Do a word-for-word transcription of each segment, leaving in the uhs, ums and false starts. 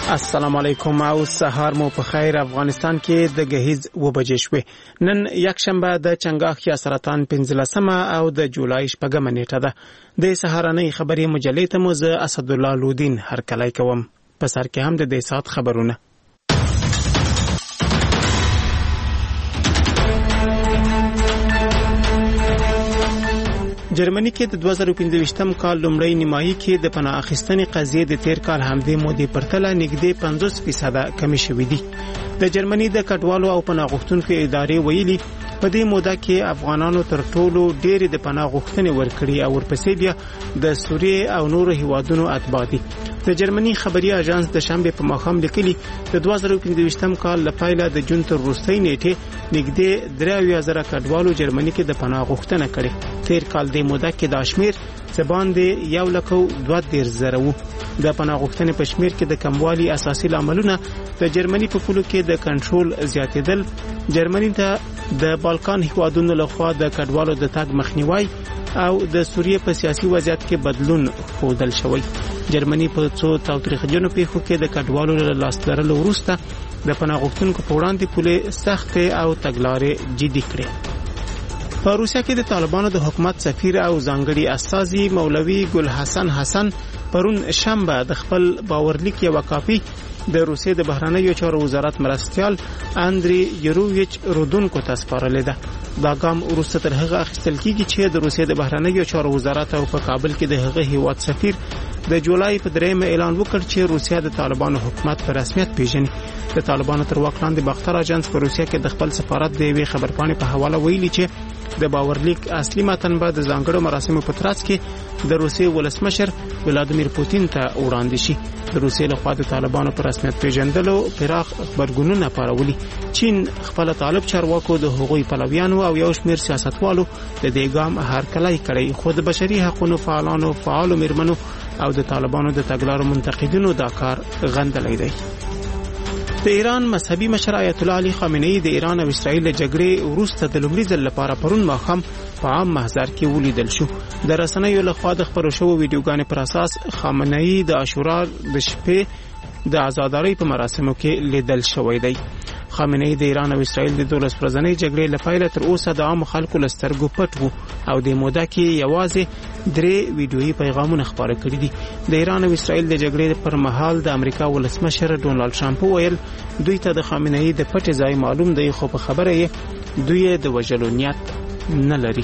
السلام علیکم او سهار مو په خیر. افغانستان کې د گهیز و بجې شوې. نن یک شنبه د چنګاښ یا سرطان پنځلسمه او د جولای شپږمه نیټه ده. د سهارنۍ خبري مجلې ته مو زه اسد الله لودین هرکلی کوم. په سر کې هم د دې سات خبرونه. جرمني کې د دوه زره پنځه کال لومړی نیمایي کې د پناه اخیستنې قضیې د تیر کال همدې مودې پرتله نږدې پنځوس فیصد کمی شوې دي. د جرمني د کډوالو او پناه غوښتونکو ادارې ویلي په دې موده کې افغانانو تر ټولو ډېر د پناه غوښتنې ورکړي او ورپسې بیا د سوریې او نورو هیوادونو اتباع دي. د جرمني خبري اژانس د شنبه په ماښام لیکلي د دوه زره پنځه کال لپاره د جون تر وروستۍ نیټې نږدې درې اویا زره کډوالو جرمني کې د پناه غوښتنه کړې. تیر کال د موده کې د شمیر څبان دی یو لکو دوه دیر زره وو. د پناه غوښتنې په شمیر کې د کموالي اساسي لاملونه د جرمني په پولو کې د کنټرول زیاتېدل، جرمني ته د بالکان هیوادونو لخوا د کډوالو د تګ مخنیوي او د سوریې په سیاسي وضعیت کې بدلون ښودل شوی. جرمني په څو تاوتریخجنو پیښو کې د کډوالو له لاس لرلو وروسته د پناه غوښتونکو په وړاندې پولې سختې او تګلارې جدي کړې. په روسیا کې د طالبانو د حکومت سفیر او ځانګړي استازي مولوي ګل حسن حسن پرون شنبه د خپل باورلیک یو کاپی د روسیې د بهرنیو چارو وزارت مرستیال اندری یوروویچ رودونکو ته سپارلې ده. دا ګام وروسته تر هغه اخیستل کیږي چې د روسیې د بهرنیو چارو وزارت او په کابل کې د هغه هیواد سفیر د جولای په درېمه اعلان وکړ چې روسیا د طالبانو حکومت په رسمیت پیژني. د طالبانو تر واک لاندې باختر اژانس په روسیا کې د خپل سفارت د یوې خبرپاڼې په حواله ویلي چې د باورلیک اصلي متن به د ځانګړو مراسمو په ترڅ کې د روسیې ولسمشر ولادیمیر پوتین ته وړاندې شي. د روسیې لخوا د طالبانو په رسمیت پیژندلو پراخ خبرګونونه پارولي. چین خپل طالب چارواکو د حقوقي پلویانو او یو شمېر سیاستوالو د دې ګام هرکلی کړی، خو د بشري حقوقو فعالانو فعالو میرمنو او د طالبانو د تګلارو منتقدینو دا کار غندلی دی. د ایران مذهبي مشر آیت الله علي خامنه‌ای د ایران او اسرائیل جګړې وروسته د لومړي ځل لپاره پرون ماښام په عام محضر کې ولیدل شو. د رسنیو لخوا د خپرو شوو ویډیوګانې پر اساس خامنه‌ای د عاشورا د شپې د آزادۍ په مراسمو کې لیدل شوی دی. خامنه‌ای د ایران او اسرائیل د دولس ورځنۍ جګړې لپاره تر اوسه د عام خلکو لسترګو پټ وو او د موده کې یوازې درې ویډیويي پیغامونه خپاره کړي دي. د ایران او اسرائیل د جګړې پر مهال د امریکا ولسمشر ډونالد ټرمپ ویل دوی ته د خامنه‌ای د پټ ځای معلوم دی، خو په خبره یې دوی د وژلو نیت نه لري.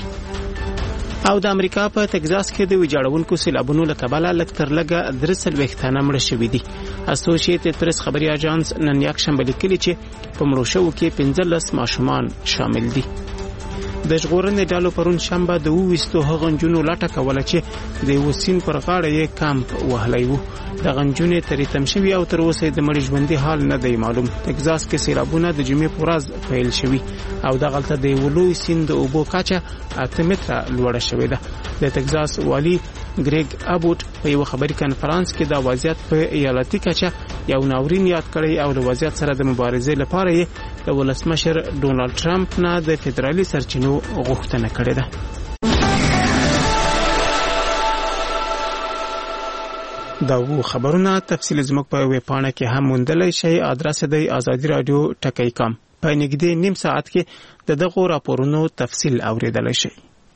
او د امریکا په تگزاس کې د ویجاړونکو سیلابونو له کبله لږ تر لږه درې څلوېښت تنه مړه شوي دي. اسوسییټډ پریس خبري اژانس نن یک شنبه لیکلي چې په مړو شوو کې پنځلس ماشومان شامل دي. د ژغورنې ډلو پرون شنبه د وویستو هغه نجونو لټه کوله چې د یوه سیند پر غاړه یې کمپ وهلی وو. دغه نجونې ترې تم شوي او تر اوسه د مړي ژوندي حال نه دی معلوم. تگزاس کې سیلابونه د جمعې په ورځ پیل شوي او دغلته د یوه لوی سیند د اوبو کچه اته متره لوړه شوې ده. د تگزاس والي ګریګ ابوټ په یو خبري کانفرنس کې دا وضعیت په ایالتي کچه یو ناورین یاد کړی او د وضعیت سره د مبارزې لپاره یې د ولسمشر ډونالد ټرمپ نه د فدرالي سرچینو غوښتنه کړې ده. دا وو خبرونه تفصیل زموږ په ویب پاڼه کې هم موندلی شئ. ادرس دی آزادی رادیو ټکی کام. په نږدې نیم ساعت کې د دغو راپورونو تفصیل اوریدلی شئ.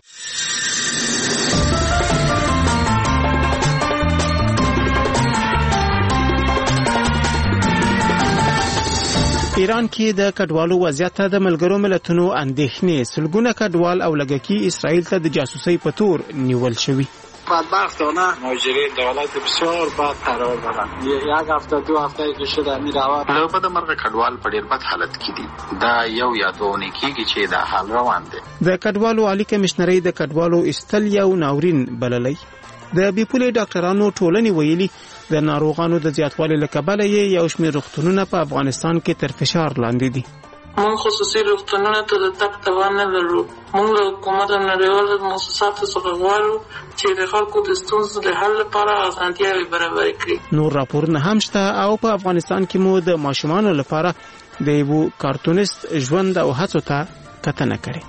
ایران کې د کډوالو وضعیت ته د ملګرو ملتونو اندېښنې. سلګونه کډوال او لږکي اسرائیل ته د جاسوسۍ په تور نیول شوي. بدبختانه مهاجرین دولت بسیار بد قرار دارن. یک هفته دو هفته که شده می روند. له بده مرغه کډوال په ډیر بد حالت کې دي. دا یو یادونه کیږي چې دا حال روان دی. د کډوالو عالی کمشنري د کډوالو استل یو ناورین بللی. د بیپولې ډاکټرانو ټولنې ویلي د ناروغانو د زیاتوالي له کبله یو شمېر روغتونونه په افغانستان کې تر فشار لاندې دي. مونږ خصوصي روغتونونو ته د تګ توان نه لرو. مونږ له حکومت او نړیوالو مؤسساتو څخه غواړو چې د خلکو د ستونزو د حل لپاره اسانتیاوې برابر کړي. نور راپورونه هم شته او په افغانستان کې مو د ماشومانو لپاره د یو کارټونیست ژوند او هڅو ته کتنه کړې.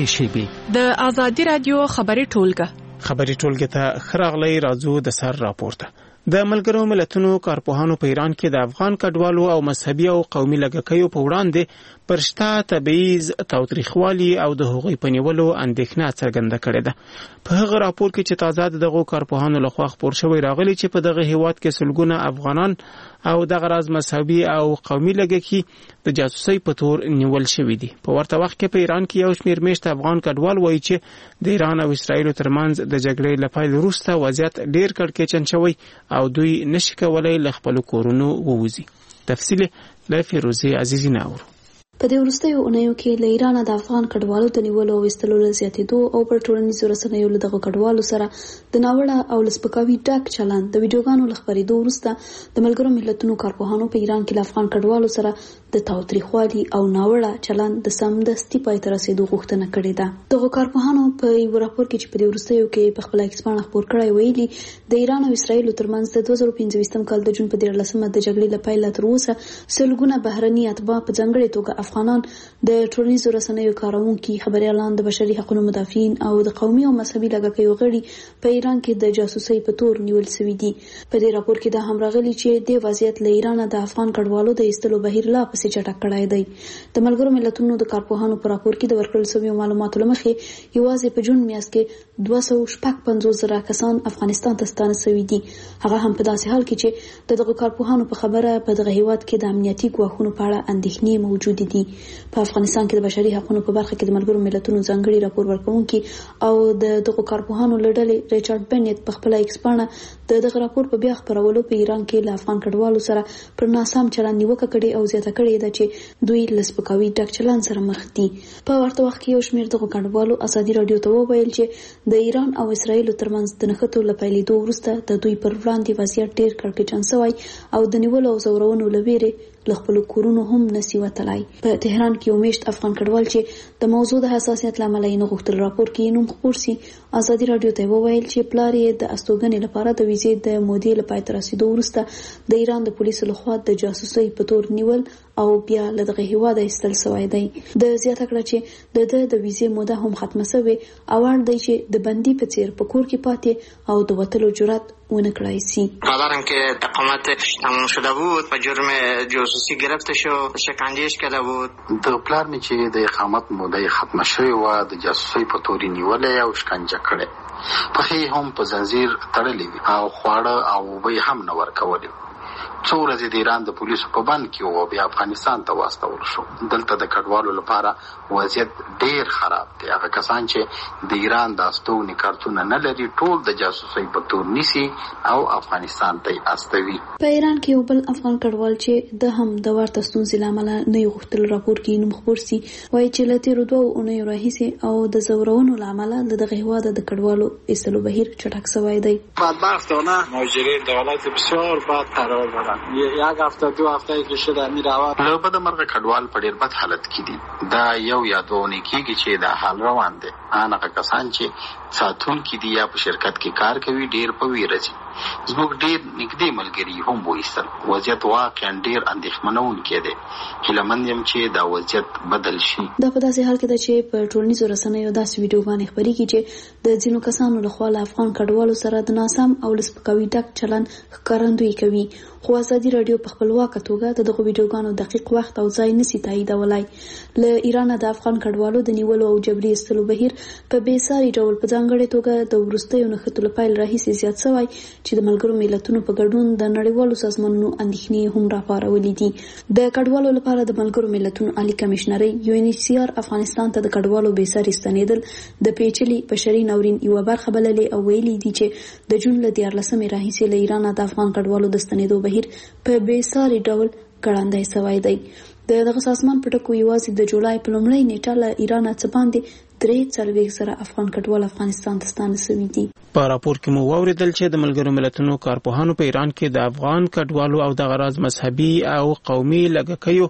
شیبې. د ازادي رادیو خبري ټولګه خبري ټولګه ته خراغلی راځو د سر راپورته. د ملګرو ملتونو کارپوهانو په ایران کې د افغان کډوالو او مذهبي او قومي لږکیو په وړاندې پرشته تبعیض، تاوتریخوالي او د هغوی په نیولو اندېښنه څرګنده کړې ده. په هغه راپور کې چې تازه دغه کارپوهانو لخوا خپور شوی راغلی چې په دغه هیواد کې سلګونه افغانان او دغه راز مذهبي او قومي لږکي د جاسوسي په تور نیول شوی دي. په ورته وخت کې په ایران کې یو شمېر میشت افغان کډوال وایي چې د ایران او اسرایل ترمنځ د جګړې له پیل وروسته وضعیت ډیر کړکېچن شوی او دوی نشي کولای له خپل کورونو ووځي. تفصیل له فیروزه عزیزی ناور. په دې وروستیو اونیو کې له ایران د افغان کډوالو د نیولو او ایستلو له زیاتېدو او پر ټولنیزو رسنیو له دغه کډوالو سره د ناوړه او لسپکاوي ډک چلند د ویډیوګانو له خپرېدو وروسته د ملګرو ملتونو کارپوهانو په ایران کې له افغان کډوالو سره د تاوتریخوالي او ناوړه چلند د سمدستي پای ته رسېدو غوښتنه کړې ده. دغه کارپوهانو په یو راپور کې چې په دې وروستیو کې په خپل ایکسپانه خپور کړی ویلي د ایران او اسرایل ترمنځ د دوه زره پنځه کال د جون په دیارلسمه د جګړې له پیله تر اوسه سلګونه بهرني اتباع په ځانګړې توګه افغانان د ټولنیزو رسنیو کارونکي، خبريالان، د بشري حقوقو مدافعین او د قومي او مذهبي لږکیو غړي په ایران کې د جاسوسۍ په تور نیول شوي دي. په دې راپور کې دا هم راغلي چې د وضعیت له ایران د افغان کډوالو د ایستلو بهیر لا پسې چټک کړای دی. د ملګرو ملتونو د کارپوهانو په راپور کې د ورکړل شویو معلوماتو له مخې یوازې په جون میاشت کې دوه سوه شپږ پنځوس زره کسان افغانستان ته ستانه شوي دي. هغه هم په داسې حال کې چې د دغه کارپوهانو په خبره په دغه هیواد کې د امنیتي ګواښونو په اړه اندېښنې موجود دي. په افغانستان کې د بشري حقوقو په برخه کې د ملګرو ملتونو ځانګړي راپور ورکونکي او د دغه کارپوهانو لړلې ریچارډ بنیت په خپل ایکسپانه د دغه راپور په بیا خبرولو په ایران کې له افغان کډوالو سره پر ناسم چلند نیوکه کړې او زیاته کړې ده چې دوی لسپکاوي ډک چلند سره مخ دي. په ورته وخت کې یو شمېر دغه کډوالو ازادي رادیو ته وویل چې د ایران او اسرایل ترمنځ د نښتو له پیلېدو وروسته د دوی پر وړاندې وضعیت ډېر کړکېچن شوی او د نیولو او ځورونو له ویرې له خپل کورونو هم نسی وتلای. په تهران کې یو میشت افغان کډوال چې د موضوع د حساسیت لامل یې نه غوښتل راپور کې نوم خپور سي ازادي رادیو ته وویل چې پلار یې د استوګنې لپاره د ویزې د مودې لپاره تر رسیدو وروسته د ایران د پولیسو لخوا د جاسوسۍ په تور نیول او بیا له دغه هیواده ایستل شوی دی. د زیاته کړه چې د د د ویزې موده هم ختمه شوې او اړ دی چې د بندي په څیر په کور کې پاتې او د وتلو جرأت ونه کړای شي. برادرم که اقامت تمام شده بود و جرم جاسوسی گرفته شد، شکنجهش کرده بود. د پلار می چې د اقامت موده ختمه شوی و د جاسوسۍ په تور نیولې او شکنجه کړي، په هي هم په زنجیر تړلې او خواړه او به هم نه ورکولې. څو ورځې د ایران د پولیسو په بند کې و بیا افغانستان ته واستول شو. دلته د کډوالو لپاره وضعیت ډیر خراب دی. هغه کسان چې د ایران د استوګنې کارتونه نه لري ټول د جاسوسۍ په تور نیسي او افغانستان ته استوي. په ایران کې یو بل افغان کډوال چې د هم د ورته ستونزې لامل نه یو غوښتل راپور کې نوم خپور سي وایي چې له تیرو دوه اونیو راهیسې او د ځورونو لامل له دغه هیواده د کډوالو ایستلو بهیر چټک شوی دی. بدبختانه مهاجرین دولت بسیار بد قرار دارن. یک هفته دو هفته که شده میروند. له بده مرغه کډوال په ډیر بد حالت کې دي. دا یو یا دوه اونۍ کېږي چې دا حال روان دی. هغه کسان چې ساتونکي دي یا په شرکت کې کار کوي ډیر په ویره دي. زموږ ډیر نږدې ملګري هم وایستل. وضعیت واقعا ډیر اندېښمنونکی دی. هیله یم چې دا وضعیت بدل شي. دا په داسې حال کې ده چې په ټولنیزو رسنیو داسې ویډیوګانې خپرېږي چې د ځینو کسانو لخوا له افغان کډوالو سره د ناسم او لسپکاوي ډک چلند ښکارندویي کوي. خو ازادي رادیو په خپلواکه توګه د دغو ویډیوګانو دقیق وخت او ځای نشي تاییدولای. له ایران د افغان کډوالو د نیولو او جبري ایستلو بهیر په بې ساري ډول په ځانګړې توګه د وروستیو نښتو له پیل راهیسې زیات شوی چې د ملګرو ملتونو په ګډون د نړیوالو سازمانونو اندېښنې هم راپارولې دي. د کډوالو لپاره د ملګرو ملتونو عالی کمشنري یو ان ایچ سی آر افغانستان ته د کډوالو بې ساري ستنېدل د پیچلي بشري ناورین یوه برخه بللې او ویلي دي چې د جون له دیارلسمې راهیسې له ایران د افغان کډوالو د ستنېدو بهیر په بې ساري ډول ګړندی شوی دی. د دغه سازمان په ټکو یوازې د جولای په لومړۍ نیټه له ایران څخه باندې درې څلوېښت زره افغان کډوال افغانستان ته ستانه شوي دي. په راپور کې مو واوریدل چې د ملګرو ملتونو کارپوهانو په ایران کې د افغان کډوالو او د غراض مذهبي او قومي لږکیو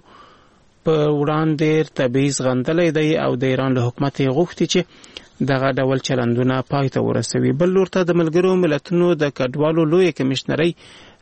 په وړاندې تبعیض غندلی دی او د ایران له حکومت غوښتي چې دغه ډول چلندونه پای ته ورسوي. بل لور ته د ملګرو ملتونو د کډوالو لوی کمشنري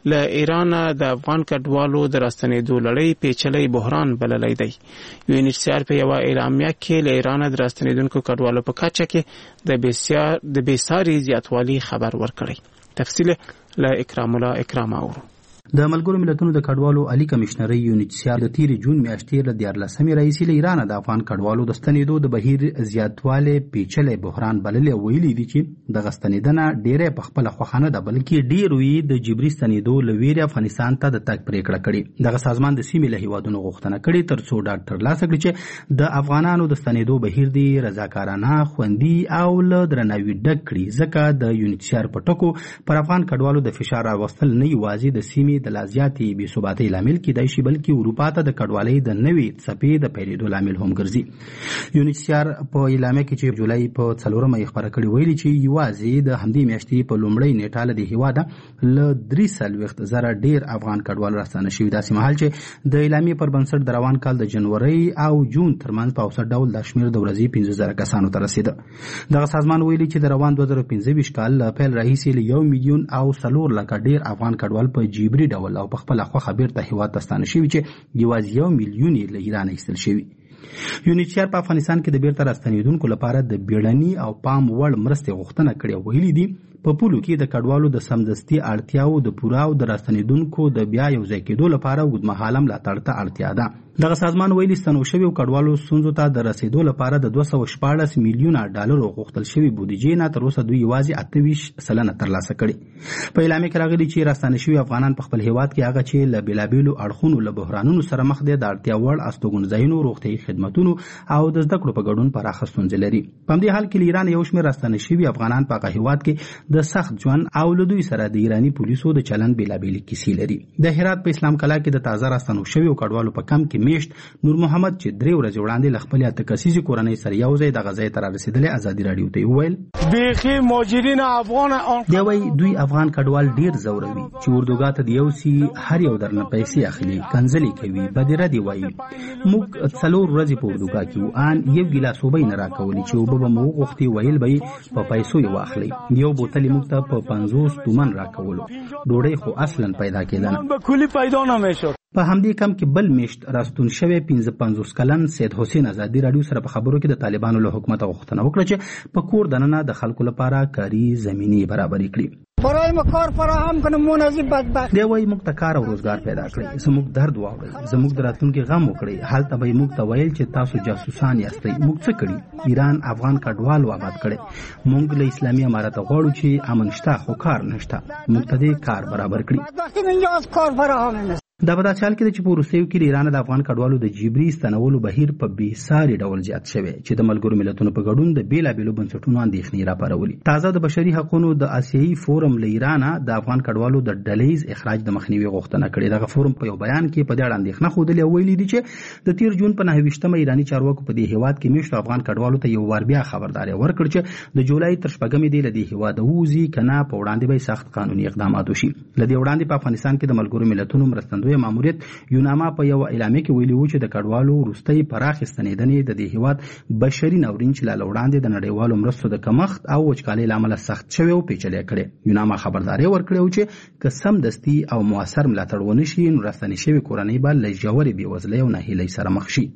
له ایران د افغان کډوالو د راستنېدو لړۍ پیچلې بحران بللی دی. یو ان ایچ سی آر په یو اعلامیه کې له ایران د راستنېدونکو کډوالو په کچه کې د بسیار د بېساري زیاتوالي خبر ورکړی. تفصیل له اکرام الله اکرام اورو. د ملګرو ملتونو د کډوالو عالی کمشنري یو ان ایچ سی آر د تیر جون میاشتې له دیارلسمې راهیسې له ایران د افغان کډوالو د ستنېدو د بهیر زیاتوالی پیچلی بحران بللی او ویلي دي چې دغه ستنېدنه ډېری په خپله خوښه نه ده بلکې ډېرو یې د جبري ستنېدو له ویرې افغانستان ته د تګ پرېکړه کړې. دغه سازمان د سیمې له هیوادونو غوښتنه کړې تر څو ډاډ ترلاسه کړي چې د افغانانو د ستنېدو بهیر دی رضاکارانه خوندي او له درناوي ډک کړي ځکه د یو ان ایچ سی آر په ټکو پر افغان کډوالو د فشار راوستل نه یوازې د سیمې د لا زیاتې بې ثباتۍ لامل کیدای شي بلکې اروپا ته د کډوالۍ د نوې څپې د پیلېدو لامل هم ګرځي. یو ان ایچ سی آر په اعلامیه کې چې جولای په څلورمه یې خپره کړې ویلي چې یوازې د همدې میاشتې په لومړۍ نیټه له دې هېواده له درې څلوېښت زره ډېر افغان کډوال راستانه شوي داسې مهال چې د اعلامیې پر بنسټ د روان کال د جنورۍ او جون ترمنځ په اوسط ډول دا شمېر د ورځې پنځه زره کسانو ته رسېده. دغه سازمان ویلي چې د روان دوه زره پنځه ویشت کال له پیل راهیسې له یو میلیون او څلور لکه ډېر افغان کډوال په جبري ډول او په خپله خوښه بیرته هېواد ته ستانه شوي چې یوازې یو میلیون یې له ایرانه ایستل شوي. یو ان ایچ سی آر په افغانستان کې د بیرته راستنېدونکو لپاره د بیړني او پام وړ مرستې غوښتنه کړې او ویلي دي په پولو کې د کډوالو د سمدستي اړتیاو د پوره او د راستنېدونکو د بیا یوځای کېدو لپاره اوږدمهاله ملاتړ ته اړتیا ده. دغه سازمان ویلي ستنو شویو کډوالو ستونزو ته د رسېدو لپاره د دوه سوه شپاړس میلیونه ډالرو غوښتل شوي بودیجې نه تر اوسه دوی یوازې اته ویشت سلنه ترلاسه کړي. په اعلامیه کې راغلي چې راستانه شوي افغانان په خپل هېواد کې هغه چې له بېلابېلو اړخونو له بحرانونو سره مخ دي د اړتیا وړ استوګنځایونو روغتیایي خدمتونو او د زده کړو په ګډون پراخه ستونزې لري. په همدې حال کې له ایران یو شمېر راستانه شوي افغانان په هغه هېواد کې د سخت ژوند او له دوی سره د ایراني پولیسو د چلند بېلابېلې کیسې لري. د هرات په اسلام کلا کې د تازه راستنو شویو کډوالو په کم کې میشت نور محمد چې درې ورځې وړاندې له خپلې اته کسیزې کورنۍ سره یو ځای دغه ځای ته رارسېدلی ازادي راډیو ته یې وویل بیخي مهاجرین افغان دی وایي دوی افغان کډوال ډېر ځوروي چې اردوګاه ته د یو سي هر یو درنه پیسې اخلي کنځلې کوي بدیره دي وایي موږ څلور ورځې په اردوګاه کې وو ان یو ګیلاس اوبه یې نه راکولې چې اوبه به مو وغوښتې ویل به یې په پیسو یې واخلئ یو بوتل یې موږ ته په پنځوس تومن راکولو ډوډۍ خو اصلا پیدا کېده نه کلی پیدا نمیشد. په همدې کم کې بل میشت راستون شوی پنځه پنځوس کلن سید حسین ازادي راډیو سره په خبرو کې د طالبانو له حکومت غوښتنه وکړه چې په کور دننه د خلکو لپاره کاري زمینې برابرې کړي. برای ما کار فراهم کنه مناسب بدبخت دی وایي موږ ته کار او روزګار پیدا کړئ زموږ درد واورئ زموږ د راتلونکي غم وکړئ هلته به یې موږ ته ویل چې تاسو جاسوسان یاستئ موږ څه کړي ایران افغان کډوال آباد کړي موږ له اسلامي امارت غواړو چې امن شته خو کار نشته موږ ته دې کار برابر کړي. دا په داسې حال کې ده چې په وروستیو کې د ایران د افغان کډوالو د جبري ستنولو بهیر په بېساري ډول زیات شوی چې د ملګرو ملتونو په ګډون د بېلابېلو بنسټونو اندېښنې راپارولي. تازه د بشري حقونو د آسیایي فورم له ایرانه د افغان کډوالو د ډلیز اخراج د مخنیوي غوښتنه کړې. دغه فورم په یو بیان کې په دې اړه اندېښنه ښودلې او ویلي دي چې د تیر جون په نهه ویشتمه ایراني چارواکو په دې هېواد کې میشتو افغان کډوالو ته یو وار بیا خبرداری ورکړ چې د جولای تر شپږمې دې له دې هېواده ووځي که نه په وړاندې به سخت قانوني اقدامات وشي. له دې وړاندې په افغانستان کې د ملګرو ملتونو مرستندویه ماموریت یوناما په یو اعلامیه کې ویلي وو چې د کډوالو وروستۍ پراخې ستنېدنې د دې هېواد بشري ناورین چې لا له وړاندې د نړیوالو مرستو د کمښت او وچکالۍ له امله سخت شوی او پیچلی کړی. یوناما خبرداری ورکړی و چې که سمدستي او مؤثر ملاتړ ونه شي نو راستنې شوې کورنۍ به له ژورې بېوزلۍ او ناهیلۍ سره مخ شي.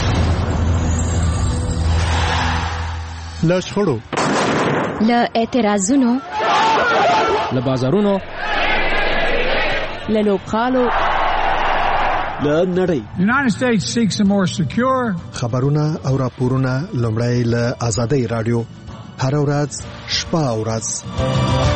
له شخړو له اعتراضونو له بازارونو له لوبغالو له نړۍ United States seeks a more secure خبرونه او راپورونه لومړی له آزادۍ راډیو هر ورځ شپه او ورځ.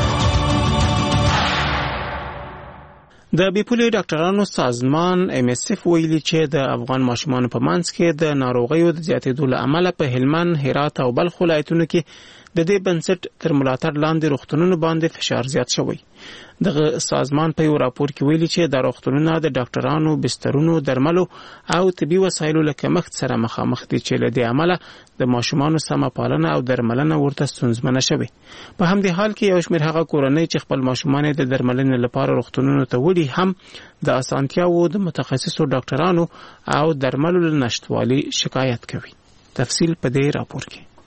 د بیپولي ډاکټرانو سازمان ایم اس اف ویلي چې د افغان ماشومانو په منځ کې د ناروغیو د زیاتېدو له امله په هلمند، هرات او بلخ ولایتونو کې د دې بنسټ تر ملاتړ لاندې روغتونونو باندې فشار زیات شوی. دغه سازمان په یو راپور کې ویلي چې د روغتونونو د ډاکټرانو، بسترونو، درملو او طبي وسایلو له کمښت سره مخامخ دي چې له دې امله د ماشومانو سمه پالنه او درملنه ورته ستونزمنه شوې. په همدې حال کې یو شمېر هغه کورنۍ چې خپل ماشومان د درملنې لپاره روغتونونو ته وړي هم د اسانتیاوو د متخصصو ډاکټرانو او درملو له نشتوالي شکایت کوي. تفصیل په دې راپور کې.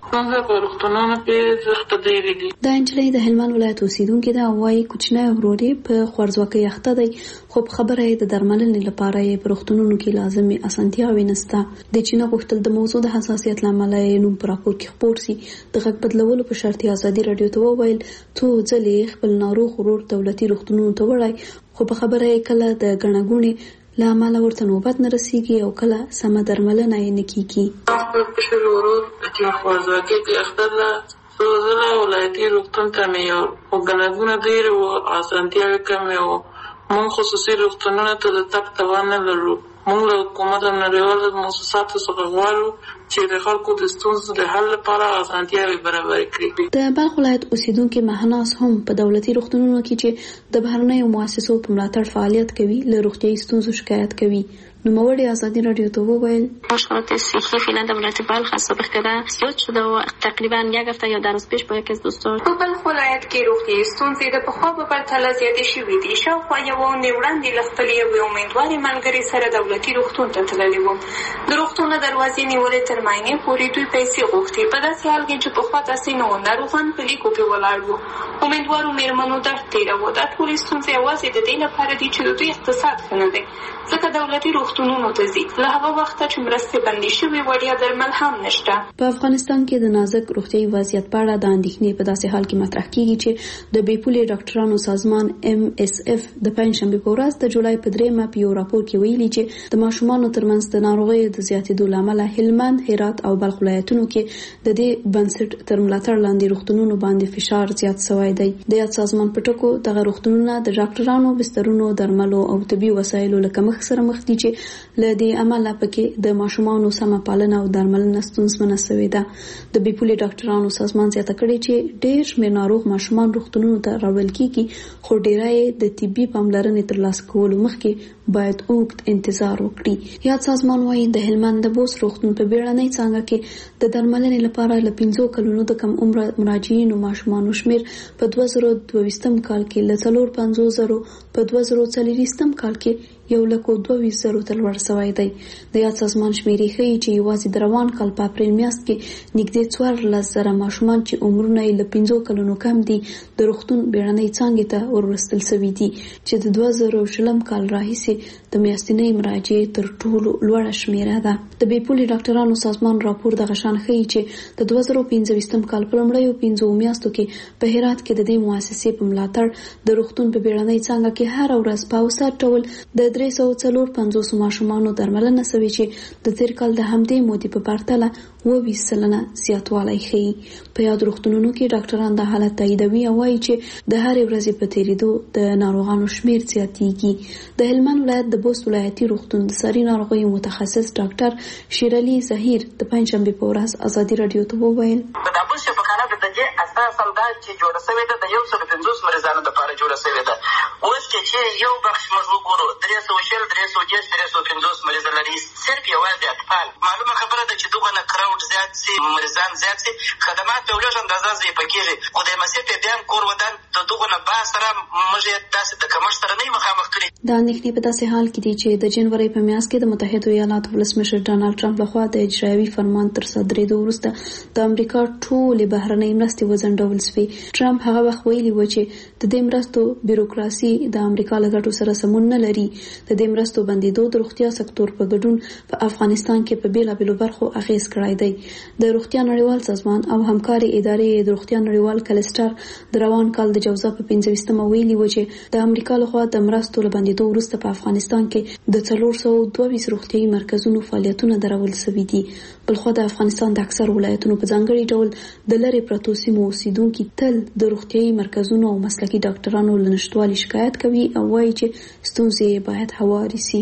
موږ په روغتونونو کې زخت ډېرې دي. دا انجلۍ د هلمند ولایت اوسیدونکې ده او وايي کوچنی ورور یې په خوارځواکۍ اخته دی، خو په خبره یې د درملنې لپاره یې په روغتونونو کې لازمي اسانتیاوې نشته. د چینه غوښتل د موضوع د حساسیت له امله یې نوم په راپور کې خپور سي. د غږ بدلولو په شرط یې ازادي راډیو ته وویل څو ځلې خپل ناروغ ورور دولتي روغتونونو ته وړی، خو په خبره یې کله د ګڼه ګوڼې له امله ورته نوبت نه رسیږي او کله سمه درملنه یې نه کیږي. خپل ورور چې خوارځواکۍ کې اخته ده څو ځله ولایتي روغتون ته مې یو، خو ګڼه ګوڼه ډېرې وه، اسانتیاوې کمې وه. موږ خصوصي روغتونونو ته د تګ توان نه لرو. موږ له حکومت او نړیوالو مؤسساتو څخه غواړو چې د خلکو د ستونزو د حل لپاره اسانتیاوې برابرې کړي. د بلخ ولایت اوسیدونکي مهناز هم په دولتي روغتونونو کې چې د بهرنیو مؤسسو په ملاتړ فعالیت کوي له روغتیايي ستونزو شکایت کوي. نوموړی ازادي رادیو ته وویل مشکلات صحی فعلا در ولایت بلخ از سابق کده زیاد شده و تقریبا یک هفته یا در روز پیش با یک از دوستان په بلخ ولایت کې روغتیايي ستونزې د پخوا په پرتله زیاتې شوې دي. شاوخوا یوه اونۍ وړاندې له خپلې یوې امیندوارې ملګرې سره دولتي روغتون ته تللې وم. د روغتون له دروازې نیولې تر معاینې پورې دوی پیسې غوښتې، په داسې حال کې چې پخوا داسې نه وو. ناروغان په لیکو کې ولاړ وو، امیندوارو میرمنو درد تېراوه. دا ټولې ستونزې یوازې د دې لپاره دي چې د دوی اقتصاد ښه نه دی، ځکه دولتي روغتونونو ته ځي. له هغه وخته چې مرستې بندې شوې وړیا درمل هم نشته. په افغانستان کې د نازک روغتیايي وضعیت په اړه د اندېښنې په داسې حال کې مطرح کیږي چې د بې پولې ډاکټرانو سازمان ایم اس اف د پنجشنبې په ورځ د جولای په دریمه په یو راپور کې ویلي چې د ماشومانو ترمنځ د ناروغیو د زیاتېدو له امله هلمند، هرات او بلخ ولایتونو کې د دې بنسټ تر ملاتړ لاندې روغتونونو باندې فشار زیات شوی دی. د یاد سازمان په ټکو دغه روغتونونه د ډاکټرانو، بسترونو، درملو او طبي وسایلو له کمښت سره مخ دي چې له دې عمله پکې د ماشومانو سمه پالنه او درملنه ستونزمنه شوې ده. د بې پولې ډاکټرانو سازمان زیاته کړې چې ډېر شمېر ناروغ ماشومان روغتونونو ته راوړل کېږي، خو ډېری یې د طبي پاملرنې ترلاسه کولو مخکې باید اوږد انتظار وکړي. یاد سازمان وايي د هلمند د بوس روغتون په بیړنۍ څانګه کې د درملنې لپاره له پنځو کلونو د کم عمره مراجعینو ماشومانو شمېر په دوه زره دویشتم کال کې له څلور پنځوس زرو په دوه زره څلوېښتم کال کې یو لکو دوه ویشت زرو ته لوړ شوی دی. د یاد سازمان شمیرې ښیي چې یوازې د روان کال په اپریل میاشت کې نږدې څوارلس زره ماشومان چې عمرونه یې له پنځو کلونو کم دي د روغتون بیړنۍ څانګې ته ورستل شوي دي، چې د دوه زره شلم کال راهیسې د میاشتنۍ مراجعې تر ټولو لوړه شمیره ده. د بې پولې ډاکټرانو سازمان راپور دغه شان ښیي چې د دوه زره پنځه ویشتم کال په لومړیو پنځو میاشتو کې په هرات کې د دې مؤسسې په ملاتړ د روغتون په بیړنۍ څانګه کې هر ورځ په اوسط ډول د درې سوه څلور پنځوس ماشومانو درملنه شوې چې د تیر کال د همدې مودې په پرتله اووه ویشت سلنه زیاتوالی ښیي. په یاد روغتونونو کې ډاکټران دا حالت تاییدوي او وایي چې د هرې ورځې په تېرېدو د ناروغانو شمېر زیاتېږي. د هلمند ولایت د بوست ولایتي روغتون د ساري ناروغیو متخصص ډاکټر شیرعلي ظهیر د پنجشنبې په ورځ ازادي راډیو ته وویل د دابوس شفاخانه د دې اساسا دا چې جوړه شوې ده د یو سل پنځوس مریضانو لپاره جوړه شوې ده. اوس کې چې یو بخش موږ وګورو درې سوه شل درې سوه دېرش درې سوه پنځوس مریض لري، صرف یوازې اطفال. معلومه خبره ده چې دغه نه کراوډ زیات سي، مریضان زیات سي، خدمات په لږ اندازه ضعیفه کېږي. خو د مسیحت دیان کور ودان د دغه نه با سره موږ یې داسې د کمښت سره نه مخامخ کړي. دا اندېښنې په داسې حال کې دي چې د جنوري په میاشت کې د متحده ایالاتو ولسمشر ډانلډ ټرمپ لخوا د اجرایوي فرمان تر صادرېدو وروسته د امریکا ټولې بهرنۍ مرستې وځنډول شوې. ټرمپ هغه وخت ویلي و چې د دې مرستو بیروکراسي د امریکا له ګټو سره سمون نه لري. د دې مرستو بندېدو د روغتیا سکتور په ګډون په افغانستان کې په بیلابېلو برخو اغېز کړی دی. د روغتیا نړیوال سازمان او همکاري ادارې د روغتیا نړیوال کلسټر د روان کال د جوزا په پنځه ویشتمه ویلي و چې د امریکا لخوا د مرستو له بندېدو وروسته په افغانستان کې د څلور سوه دوه ویشت روغتیايي مرکزونو فعالیتونه درول شوي دي. بلخوا د افغانستان د اکثر ولایتونو په ځانګړي ډول د لرې پرتو سیمو اوسیدونکي تل د روغتیايي مرکزونو او مسلکي ډاکټرانو له نشتوالي شکایت کوي او وایي چې ستونزې باید هوارې سي.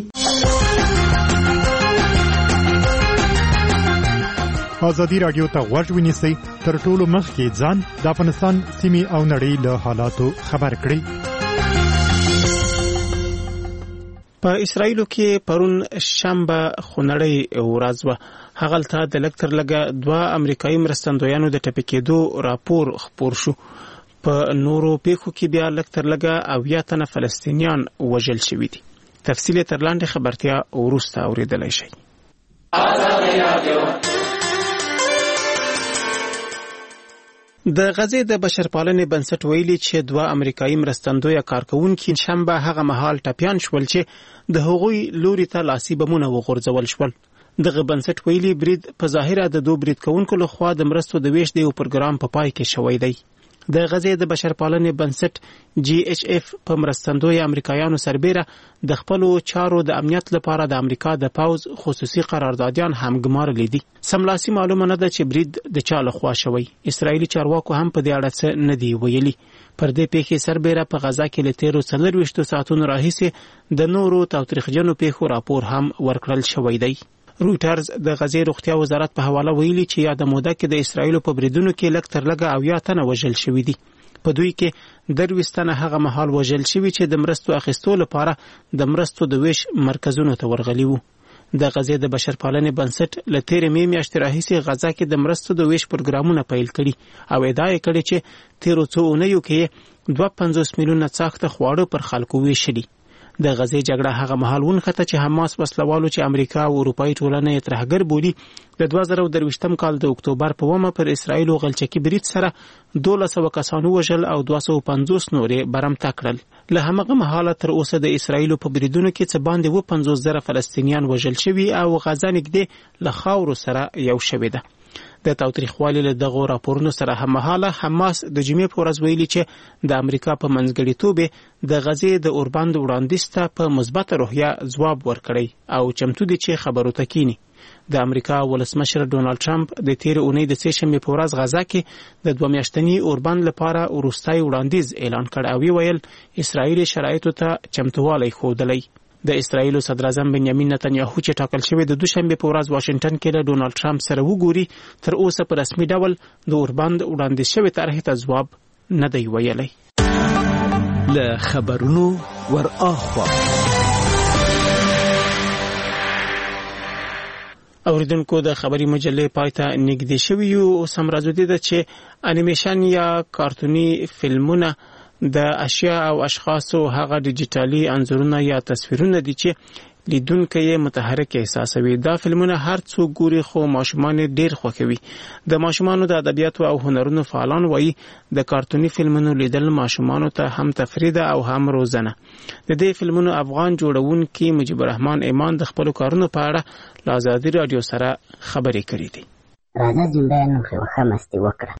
ازادي راډیو ته غوږ ونیسئ، تر ټولو مخکې ځان د افغانستان سیمې او نړۍ له حالاتو خبر کړئ. په اسرایلو کې پرون شنبه خونړۍ ورځ وه. هغلته د لږ تر لږه دوه امریکایي مرستندویانو د ټپي کېدو راپور خپور شو. په نورو پیښو کې بیا لږ تر لږه اویا تنه فلسطینیان وژل شوي دي. تفصیل تر لاندې خبرتیا وروسته اوریدلای شئ. د غزې د بشرپالنې بنسټ ویلي چې دوه امریکایي مرستندویه کارکونکي شنبه هغه مهال ټپیان شول چې د هغوی لوري ته لاسي بمونه وغورځول شول. دغه بنسټ ویلي برید په ظاهره د دوه برید کوونکو لخوا د مرستو د ویش دی پروګرام په پای کې شوی دی. د غزې د بشرپالنې بنسټ جی ایچ اف په مرستندوی امریکایانو سربېره د خپل چارو د امنیت لپاره د امریکا د پاوز خصوصي قراردادیان هم ګمارلي دي. سملاسي معلومه نه ده چې برید د چا لخوا شوی. اسرایلی چارواکو هم په دې اړه څه نه دی ویلي. پر دې پیښې سربېره په غزا کې له تیرو څلرویشتو ساعتونو راهیسې د نورو تاوتریخجنو پیښو راپور هم ورکړل شوی دی. رویټرز د غزې روغتیا وزارت په حواله ویلي چې یاده موده کې د اسرایلو په بریدونو کې لږ تر لږه اویا تنه وژل شوي دي. په دوی کې درویشت تنه هغه مهال وژل شوي چې د مرستو اخیستو لپاره د مرستو د ویش مرکزونو ته ورغلي وو. د غزې د بشرپالنې بنسټ له تیرې مې میاشتې راهیسې غزا کې د مرستو د ویش پروګرامونه پیل کړي او ادعا یې کړې چې تیرو څو اونیو کې دوه پنځوس میلیونه څاښته خواړه پر خلکو ویشلي. د غزې جګړه هغه مهال ونښته چې حماس وسلوالو چې امریکا او اروپایي ټولنه یې ترهګر بولي د دوه زره درویشتم کال د اکتوبر په اومه پر اسرایل او غلچکي برید سره دولس سوه کسانو وژل او دوه سوه پنځوس نورې برمته کړل. له همغه مهاله تر اوسه د اسرایل په بریدونو کې څه باندې اووه پنځوس زره فلسطینیان وژل شوي او غزا نږدې له خاورو سره یو شوې ده. د تاوتریخوالي له دغو راپورونو سره هممهاله حماس د جمعې په ورځ ویلي چې د امریکا په منځګړیتوب د غزې د اوربند وړاندیز ته په مثبته روحیه ځواب ورکړی او چمتو دي چې خبرو ته کینی. د امریکا ولسمشر ډونالد ټرمپ د تیر اونۍ د سه شنبې په ورځ غزا کې د دوه میاشتني اوربند لپاره وروستي وړاندیز اعلان کړ او ویل اسرایل شرایطو ته چمتووالی ښودلی. د اسرایل صدر اعظم بنیامین نتنیاهو چې ټاکل شوی د دوشنبه په ورځ واشنگټن کې له ډونالد ټرمپ سره وګوري تر اوسه په رسمي ډول د اوربند وړاندیز شوی طرحې ته ځواب نه دی ویلی. له خبرونو ور اخوا اوریدونکو د خبري مجلې پایته نږدې شوي یو اوس هم راځو ده چې انیمیشن یا کارتوني فلمونه د اشیاء او اشخاصو هغه ډیجیټالي انځورونه یا تصویرونه دي چې لیدونکي یې متحرک احساسوي. دا فلمونه هر څوک ګوري خو ماشومان ډیر خوښوي. د ماشومانو د ادبیاتو او هنرونو فعالان وایي د کارتوني فلمونو لیدل ماشومانو ته هم تفریح ده او هم روزنه. د دې فلمونو افغان جوړونکي مجيب الرحمن ایمان د خپل کارونو په اړه له ازادي رادیو سره خبرې کړې دي. راځه جمله نو خو مستي وکړه.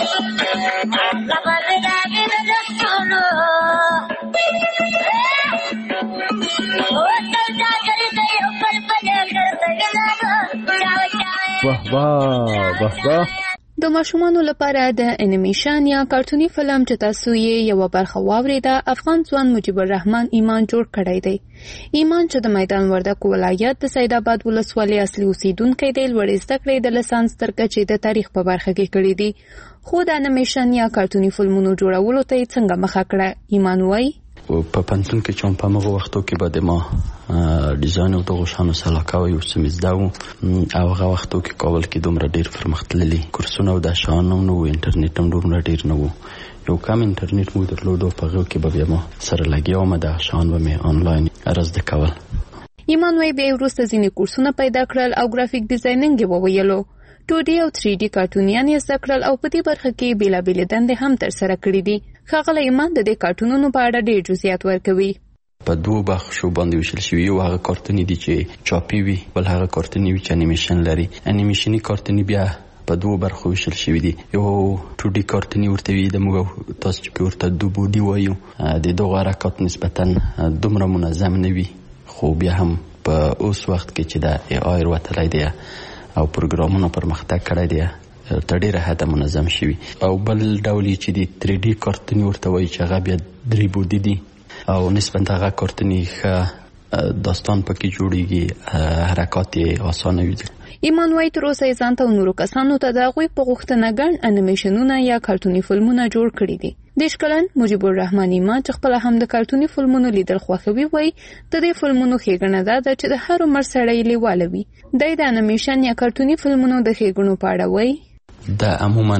واه واه واه واه د ماشومانو لپاره د انیمیشن یا کارتوني فلم چې تاسو یې یو برخه واوریده افغان ځوان مجيب الرحمن ایمان جوړ کړی دی. ایمان چې د میدان وردګ ولایت د سید آباد ولسوالۍ اصلي اوسیدونکی دی لوړې زده کړې د لیسانس تر کچې د تاریخ په برخه کې کړې دي خو د انیمیشن یا کارتوني فلمونو جوړولو ته یې څنګه مخه کړه. ایمان وایي په پنځون کې چې په هغه وختو کې به د ما ډیزاین او د غوښانو سلاکاو یو سمزدا و او هغه وختو کې کابل کې دومره ډیر پرمختللي کورسونه او د شانو نو انټرنیټ هم دومره ډیر نه وو. یو کم انټرنیټ مو درلودو په هغه کې به ما سره لګیاو ما د شان و مې آنلاین ارزده کول. ایمان وایي به وروسته ځینې کورسونه پیدا کړل او ګرافیک ډیزاینینګ یې وویلو. ټو ډي او تھری ډي کارتونیان یې زده کړل او په دې برخه کې بیلابیلې دندې هم ترسره کړې دي. ښاغلی ایمان د دې کارتونونو په اړه ډېر جزئیات ورکوي. په دوه بخشو باندې ویشل شوي یو هغه کارتوني دي چې چاپي وي بل هغه کارتوني وي چې انیمیشن لري. انیمیشني کارتوني بیا په دوه برخو ویشل شوي دي. یو ټو ډي کارتوني ورته وي د موږ تاسو چې ورته دو بودي وایو د دغه حرکات نسبتا دومره منظم نه وي خو بیا هم په اوس وخت کې چې د ای آی وروتلی دی او پروګرامونه پرمختګ کړی دی تر ډیره حده منظم شوي. او بل ډول چې د تھری ډي کارتوني ورته وایي چې هغه بیا درې بودي دي او نسبتا هغه کارتوني ښه داستان پکې جوړیږي حرکات یې اسانه وي. ایمان وایي تر اوسه یې ځان ته او نورو کسانو ته د هغوی په غوښتنه ګڼ انیمیشنونه یا کارتوني فلمونه جوړ کړي دي. دېرش کلن مجيب الرحمن ایمان چې خپله هم د کارتوني فلمونو لیدل خوښوي وایي د دې فلمونو ښېګڼه دا ده چې د هر عمر سړی لیواله وي. دی د انیمیشن یا کارتوني فلمونو د ښېګڼو په اړه وایي دا عموما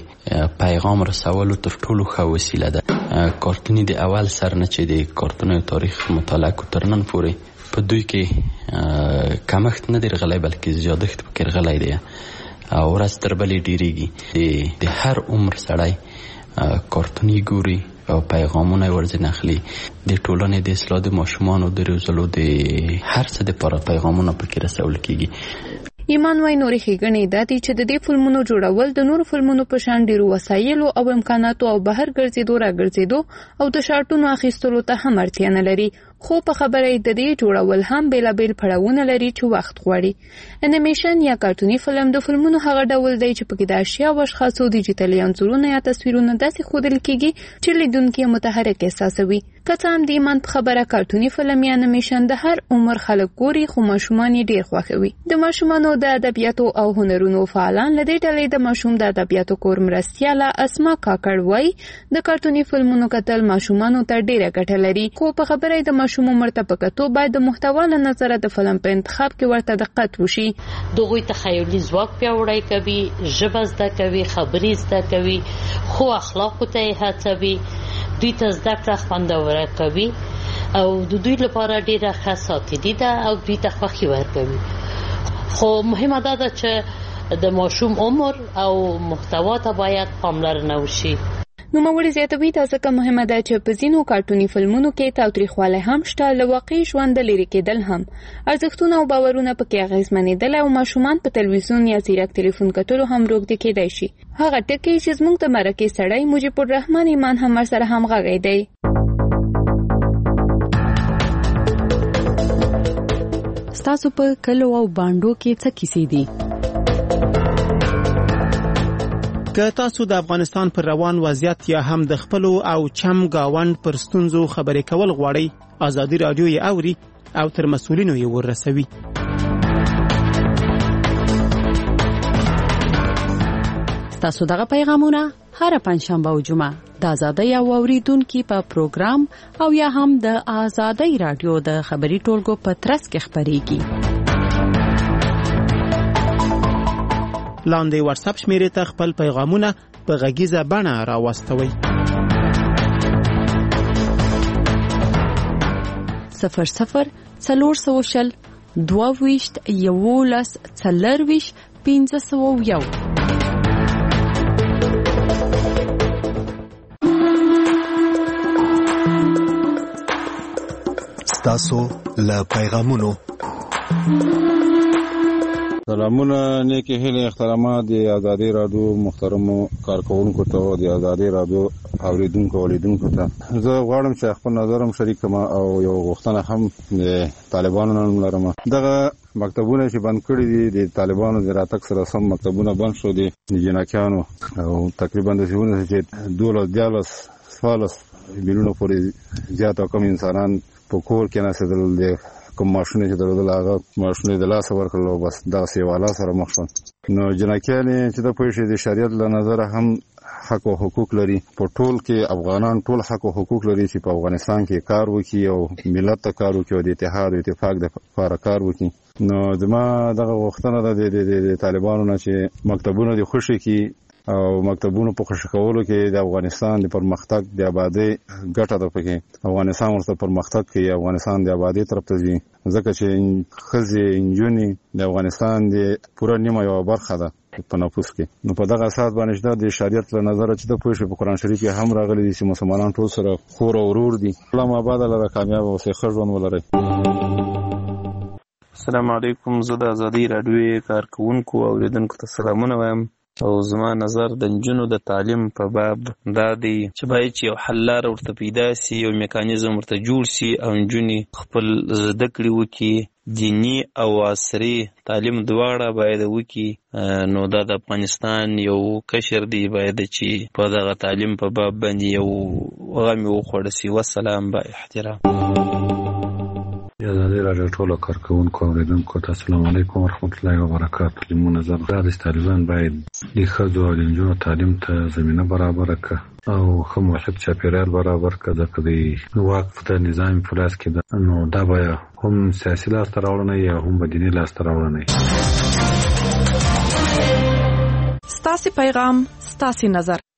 د پیغام رسولو تر ټولو ښه وسیله ده. کارتوني د اول سر نه چې د کارتونو تاریخ مطالعه کو تر نن پورې په دوی کې کمښت نه دی رغلی بلکې زیادښت پکې رغلی دی او ورځ تر بلې ډیریږي. د هر عمر سړی کارتوني ګوري او پیغامونه ورځ نخلي. د ټولنې د اصلاح د ماشومانو د روزلو د هر څه لپاره پیغامونه پکې رسول کیږي. ایمان وای نورې ښېګڼې دا دي چې د دې فلمونو جوړول د نورو فلمونو په شان ډیرو وسایلو او امکاناتو او بهر ګرځېدو را ګرځېدو او د شارټونو اخیستلو ته هم اړتیا نه لري، خو په خبره د دې جوړول هم بیلابیل پړاوونه لري چې وخت غواړي. انیمیشن یا کارتوني فلم د فلمونو هغه ډول دی چې پکې د اشیا او اشخاصو ډیجیټلي انځورونه یا تصویرونه داسې ښودل کیږي چې لیدونکي متحرک احساسوي. که څه هم د ایمان په خبره کارتوني فلم یا انیمیشن د هر عمر خلک ګوري، خو ماشومان یې ډیر خوښوي. د ماشومانو د ادبیاتو او هنرونو فعالان له دې ډلې د ماشوم د ادبیاتو کور مرستیاله اسما کاکړ وایي د کارتوني فلمونو کتل ماشومانو ته ډیره ګټه لري، خو په خبره د ماشوم عمر ته په کتو باید د محتوا له نظره د فلم په انتخاب کې ورته دقت وشي. دغوی تخیلي ځواک پیاوړی کوي، ژبه زده کوي، خبرې زده کوي، خو اخلاقو ته یې هڅوي، دوی ته زده کړه خوندوره کوي او د دوی لپاره ډیره ښه ساتنې ده او دوی ته خوښي ورکوي. خو مهمه دا ده چې د ماشوم عمر او محتوا ته باید پاملرنه وشي. نوموړي زیاتوي دا ځکه مهمه ده چې په ځینو کارتوني فلمونو کې تاوتریخوالی هم شته، له واقعي ژونده لرې کېدل هم، ارزښتونه او باورونه پکې اغېزمنېدل او ماشومان په تلویزیون یا ځیرک تلیفون کتلو هم روږدي کېدای شي. هغه ټکي چې زموږ د مرکې سړی مجیب الرحمن ایمان هم ورسره همغږی دی. ستاسو په کلو او بانډو کې څه کیسې دي؟ که تاسو د افغانستان پر روان وضعیت یا هم د خپلو او چم گاوند پر ستونزو خبرې کول غواړئ، ازادي رادیو یې اوري او تر مسؤلینو یې ورسوي. ستاسو دغه پیغامونه هر پنځشنبه او جمعه د ازادۍ او اوریدونکو په پروګرام او یا هم د ازادۍ رادیو د خبري ټولګو په ترڅ کې خبريږي. لاندې واتس اپ شمیرې ته خپل پیغامونه په غږیزه بڼه راوستوئ. صفر صفر څلور سوه شل دوه ویشت یولس څلرویشت پنځه سوه یو. ستاسو له پیغامونو سلامونه، نیکی هیله، احترامات د ازادي رادیو محترمو کارکونکو ته او د ازادي رادیو اوریدونکو اولیدونکو ته. زه غواړم چې خپل نظر هم شریک کړم او یو غوښتنه هم د طالبانو نه لرم. دغه مکتبونه چې بند کړي دي د طالبانو د راتګ سره سم مکتبونه بند شو دي د جنکیانو او تقریبا د څونه چې دولس دیالس څوارلس میلیونو پورې زیات کم انسانان په کور کې ناسدل دي. کوم ماشونه چې درلودل هغه ماشونه د لاس ورکړل او بس دا سیواله سره مخ شول. نو جنکیانې چې د پوه شي د شریعت له نظره هم حق او حقوق لري. په ټول کې افغانان ټول حق او حقوق لري چې په افغانستان کې کار وکړي او ملت ته کار وکړي او د اتحاد او اتفاق د لپاره کار وکړي. نو زما دغه غوښتنه ده د طالبانو نه چې مکتبونه د خوشي کې او مکتبونو په خوشی کولو کې د افغانستان د پرمختګ د آبادی ګټه ده. پکې افغانستان ورته پرمختګ کوي، افغانستان د آبادی طرف ته ځي، ځکه چې خزي انجونی د افغانستان د پوره نیمه یو برخه ده په نفوس کې. نو په دغه اساس باندې د شریعت له نظر چې د پوه شي په قران شریف کې هم راغلي دي چې مسلمانان ټول سره خور او ورور دي. الله آباد لره کامیاب او ښه ژوند ولري. السلام علیکم. زه د ازادي رادیو کارکونکو او اوریدونکو ته سلامونه وایم او زما نظر د نجونو د تعلیم په باب دا دی چې باید چې یو حل لاره ورته پیدا سي، یو میکانیزم ورته جوړ سي او نجونې خپل زده کړې وکړي. دینی او عصري تعلیم دواړه باید وکړي. نو دا د افغانستان یو کشر دی باید چې په دغه تعلیم په باب باندې یو غم وخوړ سي. والسلام با احترام. ازادي رادیو ټولو کارکونکو اوریدونکو ته السلام علیکم ورحمت الله وبرکاته. لیمو نظر دا د طالبان باید د ښځو او نجونو تعلیم ته زمینه برابر کړي او ښه موثق چاپیریال برابر کړي. ځکه د واک د نظام په لاس کې ده، نو دا به هم سیاسي لاسته راوړنه یا هم به دیني لاسته راوړنه. ستاسې پیغام ستاسې نظر.